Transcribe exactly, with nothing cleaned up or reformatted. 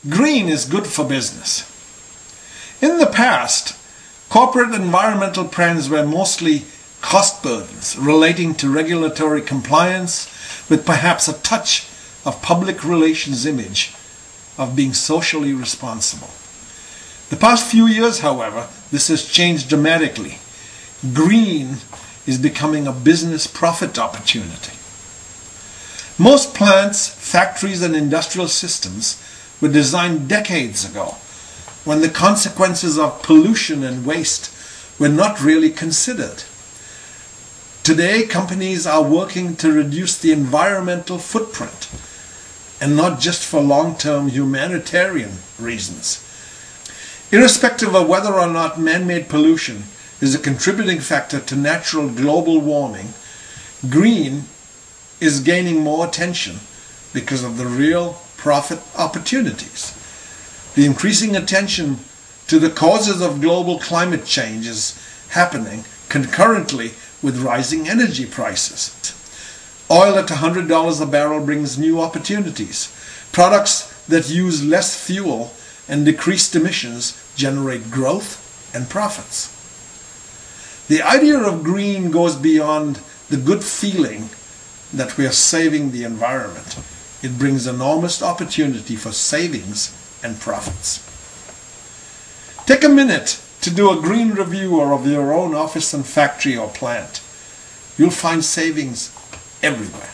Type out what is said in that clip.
Green is good for business. In the past, corporate environmental plans were mostly cost burdens relating to regulatory compliance with perhaps a touch of public relations image of being socially responsible. The past few years, however, this has changed dramatically. Green is becoming a business profit opportunity. Most plants, factories, and industrial systems were designed decades ago when the consequences of pollution and waste were not really considered. Today, companies are working to reduce the environmental footprint, and not just for long-term humanitarian reasons. Irrespective of whether or not man-made pollution is a contributing factor to natural global warming, green is gaining more attention because of the real profit opportunities. The increasing attention to the causes of global climate change is happening concurrently with rising energy prices. Oil at one hundred dollars a barrel brings new opportunities. Products that use less fuel and decreased emissions generate growth and profits. The idea of green goes beyond the good feeling that we are saving the environment. It brings enormous opportunity for savings and profits. Take a minute to do a green review of your own office and factory or plant. You'll find savings everywhere.